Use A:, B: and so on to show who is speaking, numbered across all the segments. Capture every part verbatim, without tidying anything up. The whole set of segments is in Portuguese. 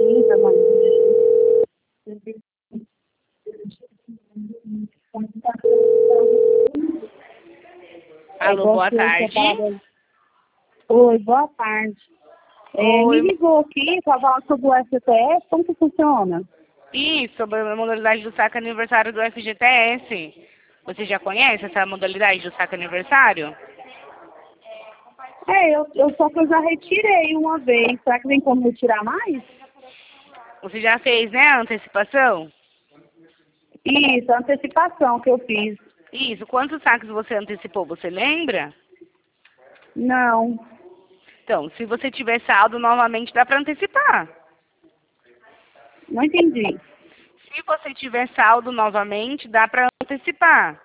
A: Eita, mãe. É
B: Alô,
A: igual
B: boa
A: que eu
B: tarde.
A: separava. Oi, boa tarde. É, me
B: Oi.
A: ligou aqui para falar sobre o F G T S, como que funciona?
B: Isso, sobre a modalidade do saque aniversário do F G T S. Você já conhece essa modalidade do saque aniversário?
A: É, eu, eu só que eu já retirei uma vez. Será que tem como retirar mais?
B: Você já fez, né, a antecipação?
A: Isso, a antecipação que eu fiz.
B: Isso. Quantos saques você antecipou? Você lembra?
A: Não,
B: Então, se você tiver saldo, novamente dá para antecipar.
A: não entendi.
B: Se você tiver saldo novamente, dá para antecipar.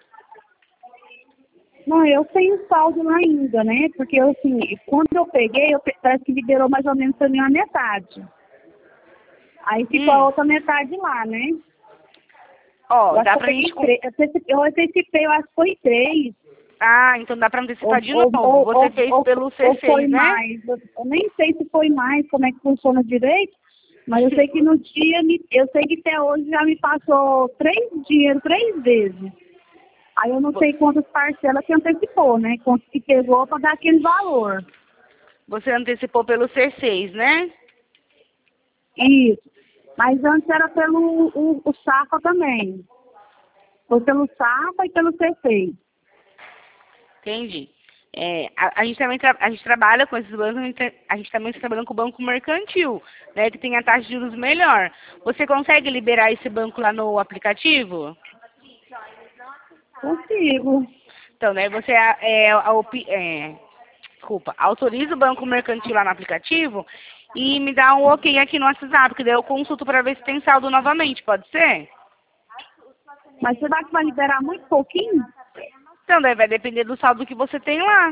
A: Não, eu tenho saldo lá ainda, né? Porque eu, assim, quando eu peguei, eu, pe- parece que liberou mais ou menos pra mim a metade. Aí ficou a
B: Hum.
A: outra metade lá, né?
B: Ó,
A: Eu acho
B: dá
A: que eu
B: pra
A: peguei
B: gente... com-
A: três. Eu antecipei, eu antecipei, eu acho que foi três.
B: Ah, então dá pra
A: Ou,
B: antecipar de
A: ou,
B: novo.
A: ou,
B: Você
A: ou,
B: fez
A: ou,
B: pelo
A: ou foi
B: C seis, né?
A: mais. Eu, eu nem sei se foi mais, como é que funciona direito. Mas eu sei que no dia, me- eu sei que até hoje já me passou três dinheiro três vezes. Aí eu não
B: Vo-
A: sei quantas parcelas que antecipou, né? Quanto que pegou para dar aquele valor.
B: Você antecipou pelo C seis, né?
A: Isso. Mas antes era pelo o, o Safra também. Foi pelo Safra e pelo C seis.
B: Entendi. É, a, a gente também tra- a gente trabalha com esses bancos, a gente, a gente também está trabalhando com o banco mercantil, né, que tem a taxa de juros melhor. Você consegue liberar esse banco lá no aplicativo?
A: Consigo.
B: Então, né, você é, a opi- é, desculpa, autoriza o banco mercantil lá no aplicativo e me dá um ok aqui no WhatsApp, que daí eu consulto para ver se tem saldo novamente, pode ser?
A: Mas será que vai liberar muito pouquinho?
B: Então, daí vai depender do saldo que você tem lá.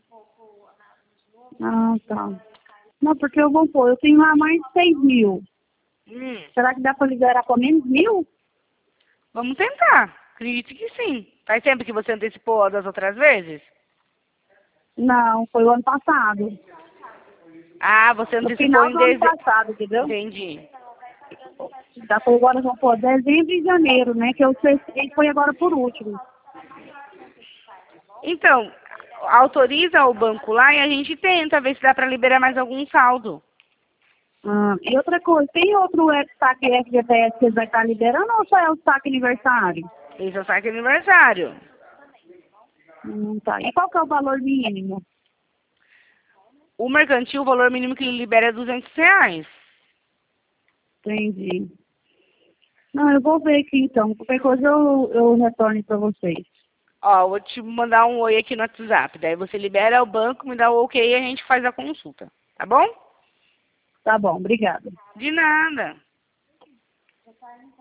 A: Ah, tá. Não, porque eu vou pôr, eu tenho lá mais de seis mil.
B: Hum,
A: Será que dá para liberar com menos mil?
B: vamos tentar. Acredito que sim. Faz tempo que você antecipou das outras vezes?
A: Não, foi o ano passado.
B: Ah, você
A: No
B: antecipou
A: final
B: em
A: do ano
B: dezembro.
A: passado, entendeu?
B: Entendi.
A: Já foi agora, vamos pôr dezembro e janeiro, né? Que eu sei que foi agora por último.
B: Então, autoriza o banco lá e a gente tenta ver se dá para liberar mais algum saldo.
A: Ah, e outra coisa, tem outro eh, saque F G T S que eles vai estar liberando ou só é o saque aniversário?
B: Esse é o saque aniversário.
A: Hum, tá. E qual que é o valor mínimo?
B: O mercantil, o valor mínimo que ele libera é duzentos reais.
A: Entendi. Não, eu vou ver aqui então. Qualquer coisa eu, eu retorno para vocês.
B: Ó, eu vou te mandar um oi aqui no WhatsApp. Daí você libera o banco, me dá o ok e a gente faz a consulta. Tá bom?
A: Tá bom, obrigada.
B: De nada.